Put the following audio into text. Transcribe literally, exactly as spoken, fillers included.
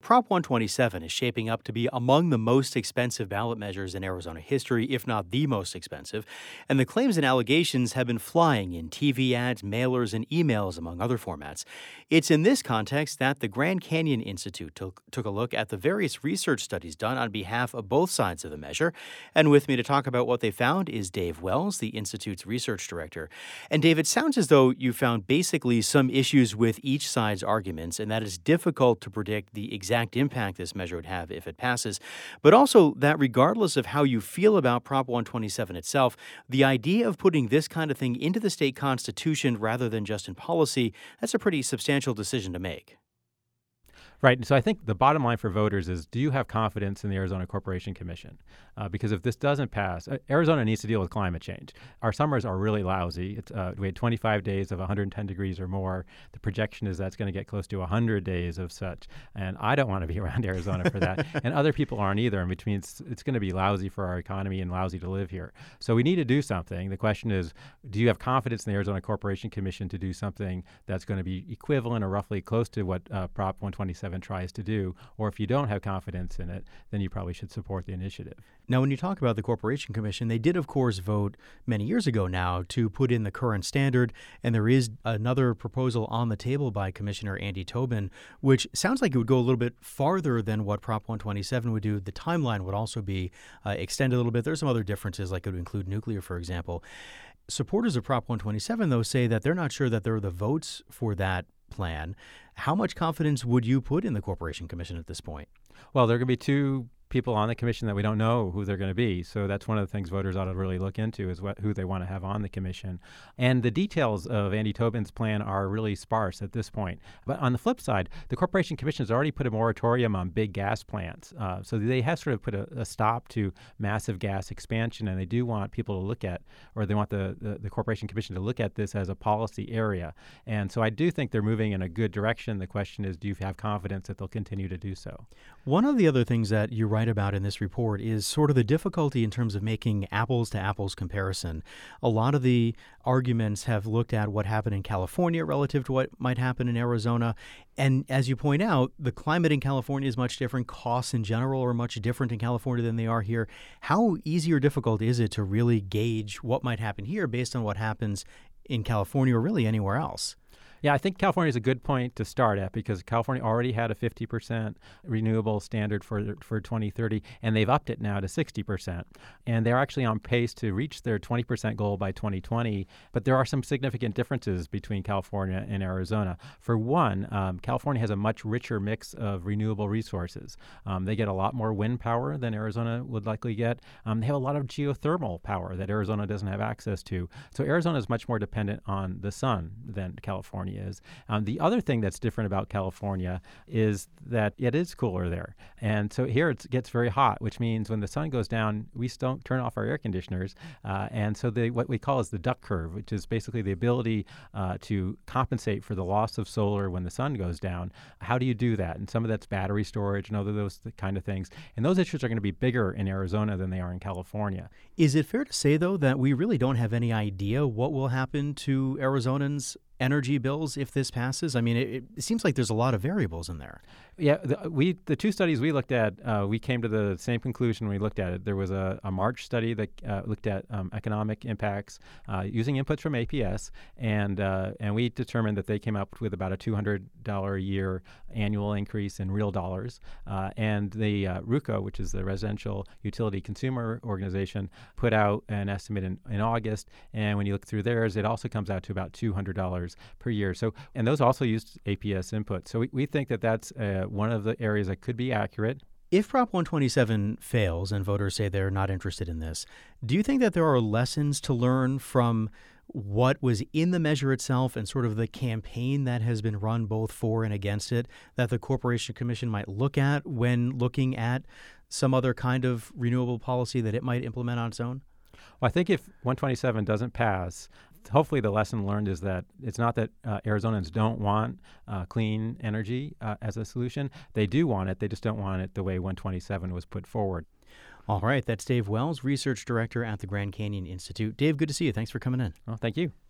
Prop one twenty-seven is shaping up to be among the most expensive ballot measures in Arizona history, if not the most expensive. And the claims and allegations have been flying in T V ads, mailers, and emails, among other formats. It's in this context that the Grand Canyon Institute took, took a look at the various research studies done on behalf of both sides of the measure. And with me to talk about what they found is Dave Wells, the Institute's research director. And Dave, it sounds as though you found basically some issues with each side's arguments, and that it's difficult to predict the exact exact impact this measure would have if it passes, but also that regardless of how you feel about Prop one twenty-seven itself, the idea of putting this kind of thing into the state constitution rather than just in policy, that's a pretty substantial decision to make. Right. And so I think the bottom line for voters is, do you have confidence in the Arizona Corporation Commission? Uh, because if this doesn't pass, uh, Arizona needs to deal with climate change. Our summers are really lousy. It's, uh, we had twenty-five days of one hundred ten degrees or more. The projection is that's going to get close to one hundred days of such. And I don't want to be around Arizona for that. And other people aren't either, which means it's going to be lousy for our economy and lousy to live here. So we need to do something. The question is, do you have confidence in the Arizona Corporation Commission to do something that's going to be equivalent or roughly close to what uh, Prop one twenty-seven tries to do? Or if you don't have confidence in it, then you probably should support the initiative. Now, when you talk about the Corporation Commission, they did, of course, vote many years ago now to put in the current standard, and there is another proposal on the table by Commissioner Andy Tobin, which sounds like it would go a little bit farther than what Prop one twenty-seven would do. The timeline would also be uh, extended a little bit. There's some other differences, like it would include nuclear, for example. Supporters of Prop one twenty-seven, though, say that they're not sure that there are the votes for that plan. How much confidence would you put in the Corporation Commission at this point? Well, there are going to be two people on the commission that we don't know who they're going to be. So that's one of the things voters ought to really look into, is what who they want to have on the commission. And the details of Andy Tobin's plan are really sparse at this point. But on the flip side, the Corporation Commission has already put a moratorium on big gas plants. Uh, so they have sort of put a, a stop to massive gas expansion, and they do want people to look at, or they want the, the, the Corporation Commission to look at this as a policy area. And so I do think they're moving in a good direction. The question is, do you have confidence that they'll continue to do so? One of the other things that you write about in this report is sort of the difficulty in terms of making apples to apples comparison. A lot of the arguments have looked at what happened in California relative to what might happen in Arizona. And as you point out, the climate in California is much different. Costs in general are much different in California than they are here. How easy or difficult is it to really gauge what might happen here based on what happens in California or really anywhere else? Yeah, I think California is a good point to start at, because California already had a fifty percent renewable standard for for twenty thirty, and they've upped it now to sixty percent. And they're actually on pace to reach their twenty percent goal by twenty twenty. But there are some significant differences between California and Arizona. For one, um, California has a much richer mix of renewable resources. Um, they get a lot more wind power than Arizona would likely get. Um, they have a lot of geothermal power that Arizona doesn't have access to. So Arizona is much more dependent on the sun than California is. Um, the other thing that's different about California is that it is cooler there. And so here it gets very hot, which means when the sun goes down, we don't turn off our air conditioners. Uh, and so they, what we call is the duck curve, which is basically the ability uh, to compensate for the loss of solar when the sun goes down. How do you do that? And some of that's battery storage and other those kind of things. And those issues are going to be bigger in Arizona than they are in California. Is it fair to say, though, that we really don't have any idea what will happen to Arizonans' energy bills if this passes? I mean, it, it seems like there's a lot of variables in there. Yeah, the, we the two studies we looked at, uh, we came to the same conclusion when we looked at it. There was a, a March study that uh, looked at um, economic impacts uh, using inputs from A P S, and uh, and we determined that they came up with about a two hundred dollars a year annual increase in real dollars. Uh, and the uh, RUCO, which is the Residential Utility Consumer Organization, put out an estimate in, in August, and when you look through theirs, it also comes out to about two hundred dollars per year. So, and those also used A P S input. So we, we think that that's uh, one of the areas that could be accurate. If Prop one twenty-seven fails and voters say they're not interested in this, do you think that there are lessons to learn from what was in the measure itself and sort of the campaign that has been run both for and against it that the Corporation Commission might look at when looking at some other kind of renewable policy that it might implement on its own? Well, I think if one twenty-seven doesn't pass, hopefully the lesson learned is that it's not that uh, Arizonans don't want uh, clean energy uh, as a solution. They do want it. They just don't want it the way one twenty-seven was put forward. All right. That's Dave Wells, Research Director at the Grand Canyon Institute. Dave, good to see you. Thanks for coming in. Well, thank you.